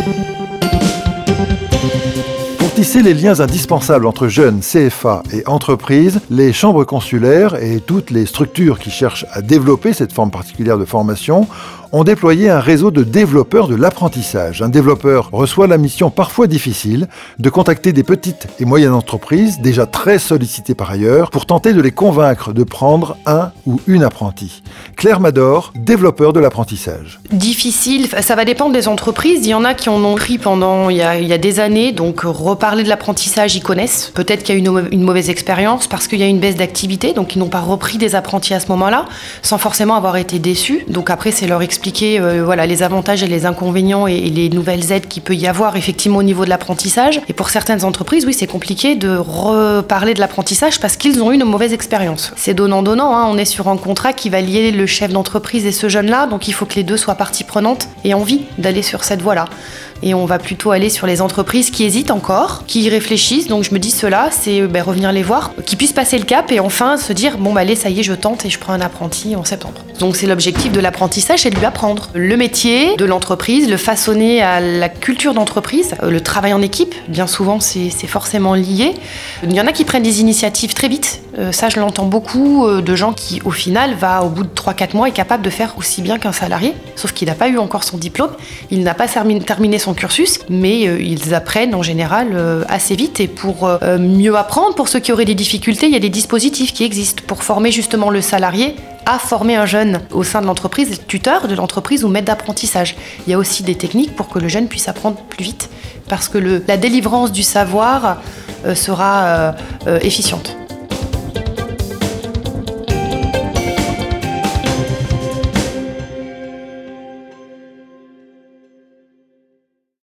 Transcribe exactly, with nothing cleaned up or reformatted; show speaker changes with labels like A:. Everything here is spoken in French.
A: Pour tisser les liens indispensables entre jeunes, C F A et entreprises, les chambres consulaires et toutes les structures qui cherchent à développer cette forme particulière de formation ont déployé un réseau de développeurs de l'apprentissage. Un développeur reçoit la mission parfois difficile de contacter des petites et moyennes entreprises, déjà très sollicitées par ailleurs, pour tenter de les convaincre de prendre un ou une apprentie. Claire Mador, développeur de l'apprentissage.
B: Difficile, ça va dépendre des entreprises. Il y en a qui en ont pris pendant il y a, il y a des années, donc reparler de l'apprentissage, ils connaissent. Peut-être qu'il y a une, une mauvaise expérience parce qu'il y a une baisse d'activité, donc ils n'ont pas repris des apprentis à ce moment-là, sans forcément avoir été déçus. Donc après, c'est leur expliquer euh, voilà, les avantages et les inconvénients et, et les nouvelles aides qu'il peut y avoir effectivement au niveau de l'apprentissage. Et pour certaines entreprises, oui, c'est compliqué de reparler de l'apprentissage parce qu'ils ont eu une mauvaise expérience. C'est donnant-donnant, hein. On est sur un contrat qui va lier le chef d'entreprise et ce jeune-là, donc il faut que les deux soient parties prenantes et envie d'aller sur cette voie-là. Et on va plutôt aller sur les entreprises qui hésitent encore, qui y réfléchissent. Donc je me dis cela, c'est ben, revenir les voir, qu'ils puissent passer le cap et enfin se dire bon bah allez, ça y est, je tente et je prends un apprenti en septembre. Donc c'est l'objectif de l'apprentissage, c'est de lui apprendre le métier de l'entreprise, le façonner à la culture d'entreprise, le travail en équipe. Bien souvent c'est, c'est forcément lié. Il y en a qui prennent des initiatives très vite. Euh, ça je l'entends beaucoup euh, de gens qui au final va au bout de trois quatre mois est capable de faire aussi bien qu'un salarié, sauf qu'il n'a pas eu encore son diplôme, il n'a pas terminé son cursus, mais euh, ils apprennent en général euh, assez vite. Et pour euh, mieux apprendre, pour ceux qui auraient des difficultés, il y a des dispositifs qui existent pour former justement le salarié à former un jeune au sein de l'entreprise, tuteur de l'entreprise ou maître d'apprentissage. Il y a aussi des techniques pour que le jeune puisse apprendre plus vite, parce que le, la délivrance du savoir euh, sera euh, euh, efficiente.